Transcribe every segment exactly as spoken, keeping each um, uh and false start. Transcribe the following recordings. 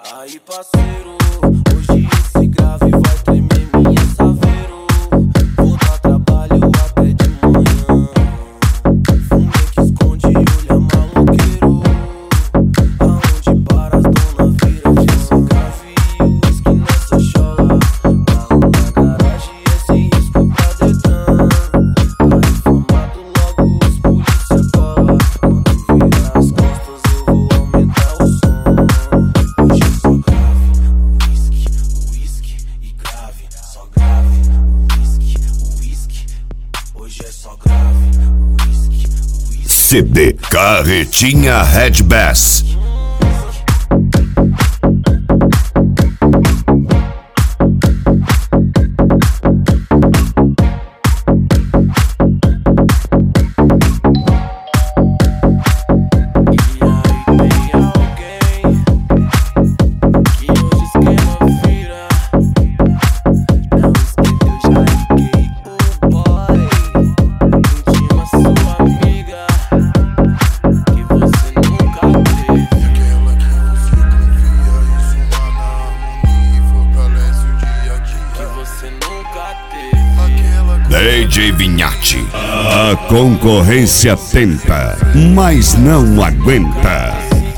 Aí, parceiro, hoje esse grave vai tremer minha saveiro. Vou dar trabalho até de manhã. Fume que esconde olha maloqueiro. Aonde para as dona vira gesso grave. O uísque nessa chola. Bala na garagem, esse risco pra Detran. Tá inflamado, logo os polícia cola. Quando virar as costas eu vou aumentar o som. Hoje é só grave, uísque, uísque e grave. Só grave, uísque, uísque. Hoje é só grave, uísque, uísque. C D Carretinha Red Bass. D J Vinhati. A concorrência tenta, mas não aguenta.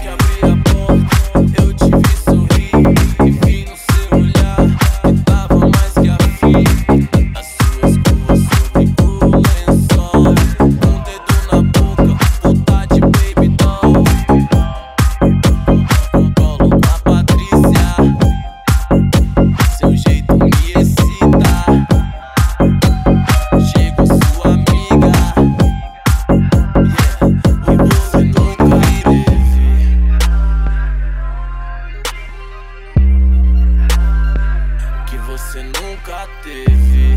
Você nunca teve.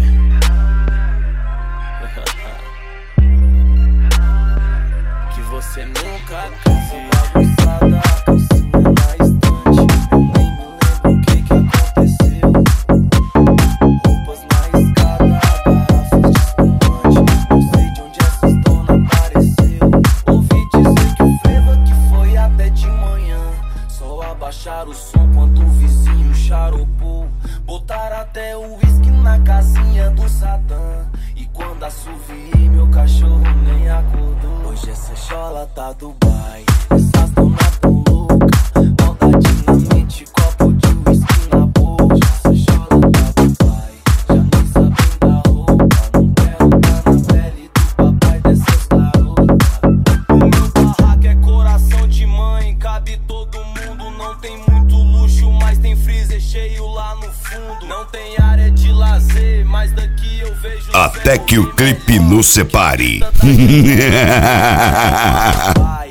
Que você nunca teve. Bagunçada, calcinha na estante. Eu nem me lembro o que que aconteceu. Roupas na escada, garrafas de espumante. Não sei de onde essas donas apareceu. Ouvi dizer que o Freva que foi até de manhã. Só abaixar o som quando o vizinho charopou. Botar até o uísque na casinha do Satã. E quando assoviei, meu cachorro nem acordou. Hoje essa chola tá Dubai. Essas donas tão louca. Maldade na mente, copo de uísque na boca. Essa chola tá Dubai. Já nem sabem da roupa. Não quero tá na pele do papai dessas garotas. O meu barraco é coração de mãe. Cabe todo mundo. Não tem muito luxo, mas tem freezer cheio lá no fundo. Não tem área de lazer, mas daqui eu vejo até que o clipe nos separe.